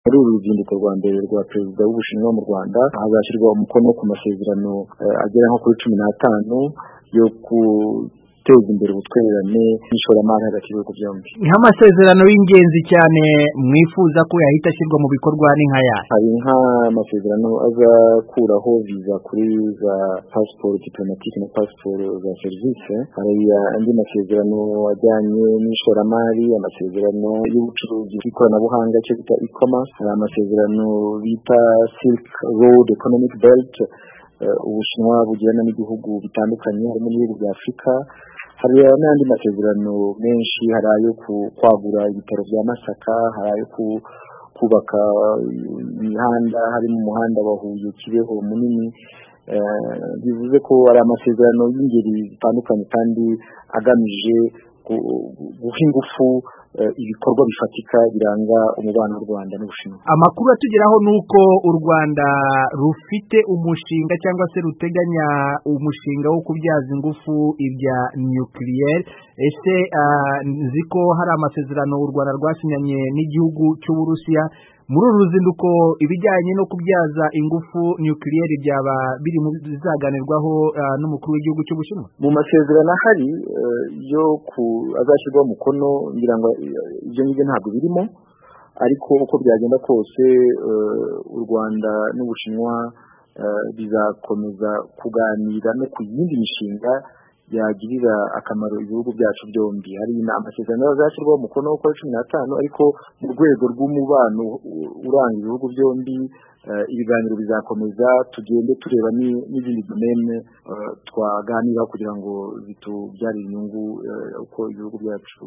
muri uru ruzinduko rwa mbere rwa perezida w'Ubushinwa mu Rwanda hazashyirwa umukono ku masezerano agera nko kuri 15 yo guteza imbere ubutwererane n'ishoramari hagati y'ibihugu byombi. Nk'amasezerano y'ingenzi cyane mwifuza ko yahita ashyirwa mu bikorwa ni nk'aya? Hari nk'amasezerano azakuraho visa kuri za passport diplomatique na passport za service. Hari andi masezerano ajyanye n'ishoramari, amasezerano y'ubucuruzi bw'ikoranabuhanga cyo bita e-commerce, hari amasezerano bita Silk Road Economic Belt Ubushinwa bugirana n'ibihugu bitandukanye harimo n'ibihugu bya Afrika. Hari n'andi masezerano menshi, hari ayo kwagura ibitaro bya Masaka, hari ayo kubaka imihanda, harimo umuhanda wa Huye Kibeho munini. Bivuze ko ari amasezerano y'ingeri zitandukanye kandi agamije guha ingufu ibikorwa bifatika biranga umubano w'u Rwanda n'Ubushinwa. Amakuru atugeraho nuko u Rwanda rufite umushinga cyangwa se ruteganya umushinga wo kubyaza ingufu ibya nucleaire. Ese nziko hari amasezerano u Rwanda rwasinyanye n'igihugu cy'Uburusiya. Muri uru ruzinduko ibijyanye no kubyaza ingufu nucleaire byaba biri mu bizaganirwaho n'umukuru w'igihugu cy'Ubushinwa? Mu masezerano ahari yo azashyirwa umukono ngira ngo ibyo ngibyo ntabwo birimo, ariko uko byagenda kose u Rwanda n'Ubushinwa bizakomeza kuganira no ku yindi mishinga yagirira akamaro ibihugu byacu byombi. Hari amasezerano azashyirwaho umukono kuri 15, ariko mu rwego rw'umubano uranga ibihugu byombi ibiganiro bizakomeza, tugende tureba n'izindi domaine twaganira kugira ngo zitubyarire inyungu uko ibihugu byacu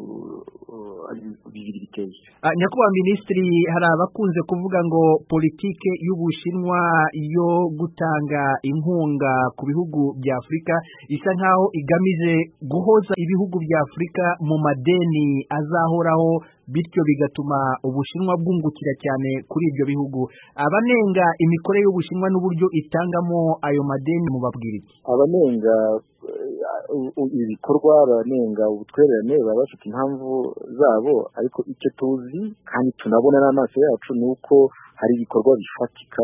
bibiri biteye. Nyakubahwa Minisitiri, hari abakunze kuvuga ngo politike y'Ubushinwa yo gutanga inkunga ku bihugu bya Afrika isa nkaho igamije guhoza ibihugu bya Afrika mu madeni azahoraho, bityo bigatuma Ubushinwa bwungukira cyane kuri ibyo bihugu. Abanenga imikorere y'Ubushinwa n'uburyo itangamo ayo madeni mubabwira iki? Abanenga ibikorwa, abanenga ubutwererane baba bafite impamvu zabo, ariko icyo tuzi kandi tunabona n'amaso yacu ni uko hari ibikorwa bifatika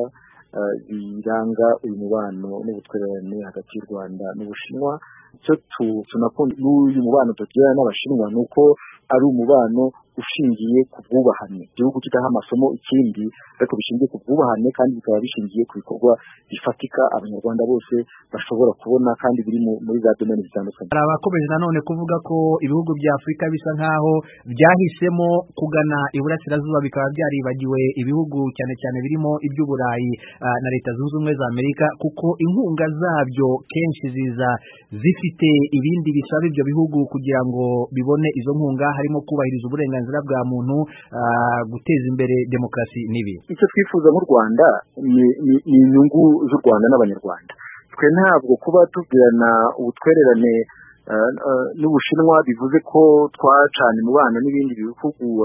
biranga uyu mubano n'ubutwererane hagati y'u Rwanda n'Ubushinwa. Icyo tunakunda n'uyu mubano tugirana n'Abashinwa ni uko ari umubano ushingiye ku bwubahane, igihugu kidaha amasomo ikindi, ariko bishingiye ku bwubahane kandi bikaba bishingiye ku bikorwa bifatika abanyarwanda bose bashobora kubona kandi biri muri za domaine zitandukanye. Hari abakomeje nanone kuvuga ko ibihugu bya Afrika bisa nkaho byahisemo kugana iburasirazuba bikaba byaribagiwe ibihugu cyane cyane birimo iby'Uburayi na Leta Zunze Ubumwe za Amerika, kuko inkunga zabyo kenshi ziza zifite ibindi bisaba ibyo bihugu kugira ngo bibone izo nkunga, harimo kubahiriza uburenganzira bwa muntu, guteza imbere demokarasi n'ibindi. Icyo twifuza mu Rwanda ni inyungu z'u Rwanda n'Abanyarwanda. Twe ntabwo kuba tugirana ubutwererane n'Ubushinwa bivuze ko twacana umubano n'ibindi bihugu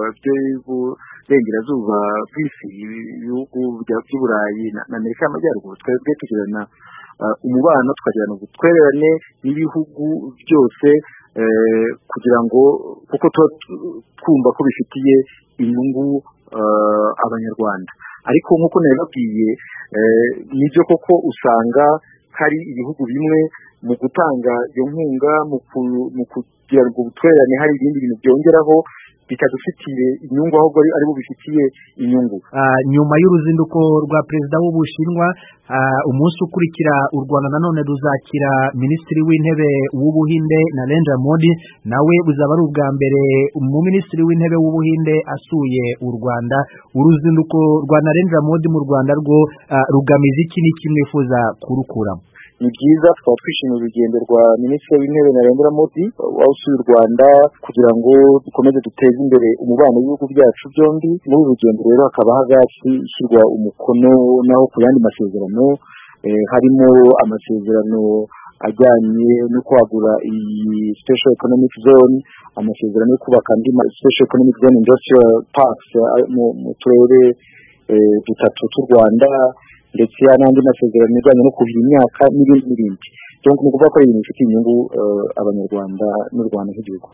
by'Iburengerazuba bw'isi, ibihugu by'Uburayi na Amerika y'Amajyaruguru. Twebwe tugirana umubano, tukagirana ubutwererane n'ibihugu byose kugira ngo kuko twumva ko bifitiye inyungu Abanyarwanda. Ariko nk'uko nabibabwiye, nibyo koko usanga hari ibihugu bimwe mu gutanga iyo nkunga mu kugira ngo ubutwererane hari ibindi bintu byongeraho bitadufitiye inyungu, ahubwo ari bo bifitiye inyungu. Nyuma y'uruzinduko rwa perezida w'Ubushinwa, umunsi ukurikira u Rwanda nanone ruzakira Minisitiri w'Intebe w'Ubuhinde Narendra Modi, nawe buzaba ari ubwa mbere mu Minisitiri w'Intebe w'Ubuhinde asuye u Rwanda. Uruzinduko rwa Narendra Modi mu Rwanda rwo rugamiza iki n'iki mwifuza kurukuramo? Ni byiza, tukaba twishimiye urugendo rwa Minisitiri w'Intebe Narendra Modi wasuye u Rwanda kugira ngo dukomeze duteze imbere umubano w'ibihugu byacu byombi. Muri uru rugendo rero hakaba hazashyirwa umukono naho ku yandi masezerano, harimo amasezerano ajyanye no kwagura iyi Special Economic Zone, amasezerano yo kubaka andi Special Economic Zone Industrial Parks mu turere dutatu tw'u Rwanda, ndetse n'andi masezerano ajyanye no kuhira imyaka n'ibindi. Donc ni ukuvuga ko ari ibintu bifitiye inyungu Abanyarwanda n'u Rwanda nk'igihugu.